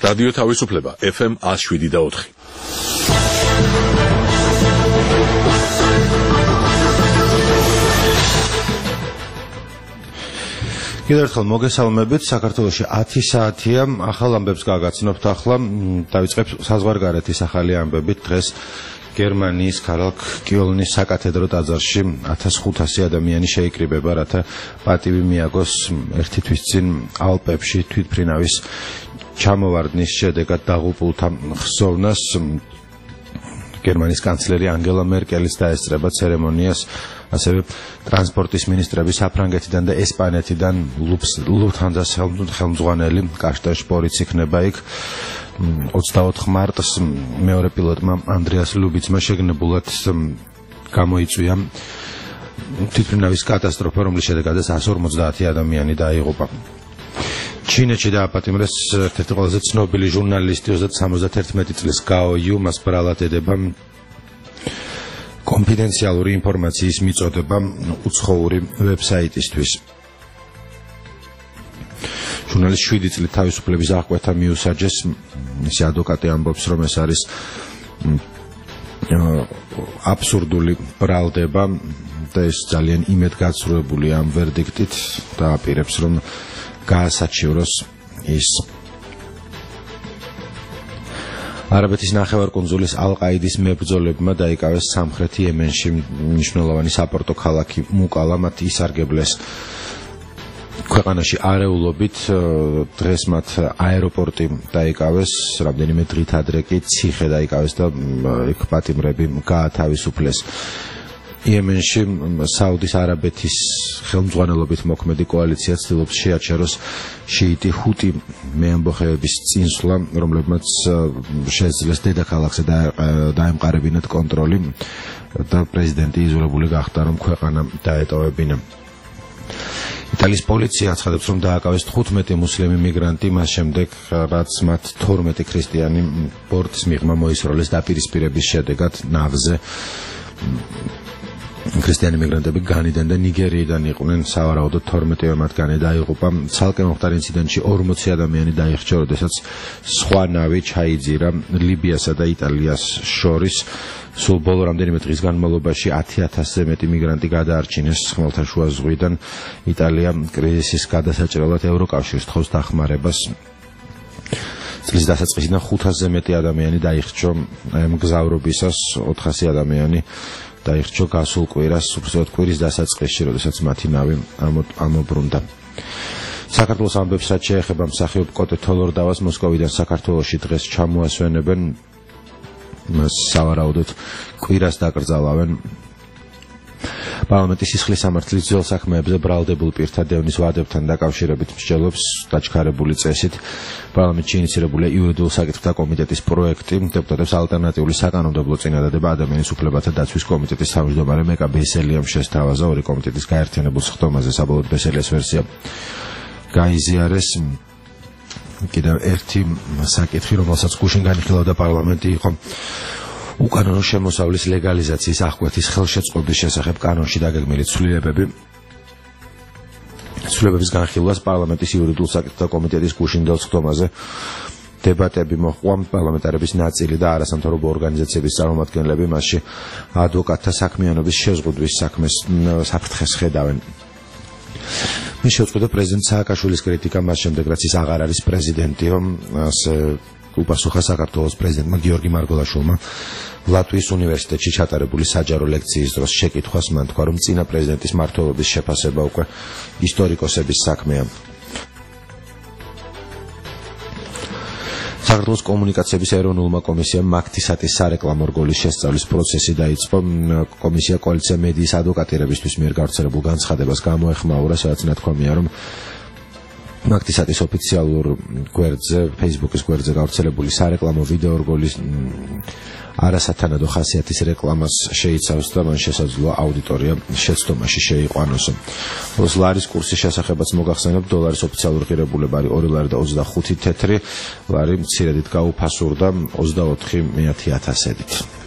რადიო თავისუფლება FM 107.4. კიდევ ერთხელ მოგესალმებით. საქართველოში 10 საათია. ახალ ამბებს გაგაცნობთ ახლა. დავიწყებ საზღვარგარეთის ახალი ამბებით. დღეს გერმანიის ქალაქ კიოლნის საკათედრო ტაძარში 1500 ადამიანი შეიკრიბება, რათა პატივი მიაგოს ერთი თვის წინ ალპებში თვითმფრინავის ჩამოვარდნის შედეგად დაღუპულთა ხსოვნას. გერმანიის კანცლერი ანგელა მერკელიც დაესწრება ცერემონიას. ასევე ტრანსპორტის მინისტრები საფრანგეთიდან და ესპანეთიდან ლუფთანზას ხელმძღვანელი კარშტენ შპორიც იქნება იქ. 24 მარტს მეორე პილოტმა ანდრეას ლუბიცმა შეგნებულად გამოიწვია თვითმფრინავის კატასტროფა, რომლის შედეგადაც 150 ადამიანი დაიღუპა. ჩინეთში დააპატიმრეს ერთ-ერთი ყველაზე ცნობილი ჟურნალისტი 71 წლის გაო იუ, მას ბრალად ედება კონფიდენციალური ინფორმაციის მიწოდება უცხოური ვებსაიტისთვის. ჟურნალისტ 7 წლით თავისუფლების აღკვეთა მიუსაჯეს. მისი ადვოკატი ამბობს, რომ ეს არის აბსურდული ბრალდება და ეს ძალიან იმედგაცრუებული ამ ვერდიქტით და აპირებს, რომ გაასაჩივროს ის. არაბეთის ნახევარკუნძულის ალ-ყაიდის მებრძოლებმა დაიკავეს სამხრეთ იემენში მნიშვნელოვანი საპორტო ქალაქი მუკალა, მათ ისარგებლეს ქვეყანაში არეულობით. დღეს მათ აეროპორტი დაიკავეს, რამდენიმე დღით ადრე კი ციხე დაიკავეს და იქ პატიმრები გაათავისუფლეს. იემენში საუდის არაბეთის ხელმძღვანელობით მოქმედი კოალიცია ცდილობს შეაჩეროს შიიტი ჰუტი მეამბოხეების წინსვლა, რომლებმაც შეძლეს დედაქალაქზე დაემყარებინათ კონტროლი და პრეზიდენტი იზოლებული გახდა, რომ ქვეყანა დაეტოვებინა. იტალიის პოლიცია აცხადებს, რომ დააკავეს 15 მუსლიმი მიგრანტი მას შემდეგ, რაც მათ 12 ქრისტიანი ბორტის მიღმა მოისროლეს დაპირისპირების შედეგად ნავზე. ქრისტიანი მიგრანტები განიდან და ნიგერიიდან იყვნენ, სავარაუდოდ 12 მათგანი დაიღუპა. ცალკე მოხდარ ინციდენტში 40 ადამიანი დაიხჭა, როდესაც სხვა ნავი ჩაიძირა ლიბიასა და იტალიას შორის. სულ ბოლო რამდენიმე დღის განმავლობაში 10,000-ზე მეტი მიგრანტი გადაარჩინეს ხმელთაშუა ზღვიდან. იტალია კრიზისის გადასაჭრელად ევროკავშირს თხოვს დახმარებას. წლის დასაწყისიდან 500-ზე მეტი ადამიანი დაიხჭა მგზავრობისას, 400 ადამიანი დაიხჭა გასულ კვირას, უბრალოდ კვირის დასაწყისში, როდესაც მათი ნავი ამობრუნდა. საქართველოს ამბებს რაც შეეხება მსახიობ კოტე თოლორდავას, მოსკოვიდან საქართველოში დღეს ჩამოასვენებენ. მას სავარაუდოდ კვირას დაკრძალავენ. პარლამენტის სისხლის სამართლის ძველ საქმეებზე ბრალდებულ პირთა დევნის ვადებთან დაკავშირებით მსჯელობს დაჩქარებული წესით. პარლამენტში ინიცირებულია იურიდიულ საკითხთა კომიტეტის პროექტი. დეპუტატებს ალტერნატიული საკანონმდებლო წინადადება ადამიანის უფლებათა დაცვის კომიტეტის თავმჯდომარე მეკა ბესელიამ შესთავაზა. ორი კომიტეტის გაერთიანებულ სხდომაზე საბოლოოდ ბესელიას ვერსია გაიზიარეს. კიდევ ერთი საკითხი, რომელსაც გუშინ განიხილავდა პარლამენტი, იყო უკანონო შემოსავლის ლეგალიზაციის აღკვეთის ხელშეწყობის შესახებ კანონში დაგეგმილი ცვლილებები. ცვლილებების განხილვას პარლამენტის იურიდიულ საკითხთა კომიტეტის გუშინდელ სხდომაზე დებატები მოჰყვა. პარლამენტარების ნაწილი და არასამთავრობო ორგანიზაციების წარმომადგენლები მასში ადვოკატთა საქმიანობის შეზღუდვის საფრთხეს ხედავენ. მის შეუწყდა პრეზიდენტ სააკაშვილის კრიტიკა მას შემდეგ, რაც ის აღარ არის პრეზიდენტი, რომ ასე უპასუხა საქართველოს პრეზიდენტმა გიორგი მარგველაშვილმა ლატვიის უნივერსიტეტში ჩატარებული საჯარო ლექციის დროს შეკითხვას. მან თქვა, რომ წინა პრეზიდენტის მმართველობის შეფასება უკვე ისტორიკოსების საქმეა. საქართველოს კომუნიკაციების ეროვნულმა კომისიამ მაგთისატის სარეკლამო რგოლის შესწავლის პროცესი დაიწყო. კომისია კოალიცია მედიის ადვოკატირებისთვის მიერ გავრცელებულ განცხადებას გამოეხმაურა, სადაც ნათქვამია, რომ მაგთისატის ოფიციალურ გვერდზე, Facebook-ის გვერდზე გავრცელებული სარეკლამო ვიდეო რგოლის არასათანადო ხასიათის რეკლამას შეიცავს და მან შესაძლოა აუდიტორია შეცდომაში შეიყვანოს. ლარის კურსის შესახებაც მოგახსენებ, დოლარის ოფიციალური ღირებულება არის 2 ლარი და 25 თეთრი ლარი, მცირედით გაუფასურდა 24,000-ით.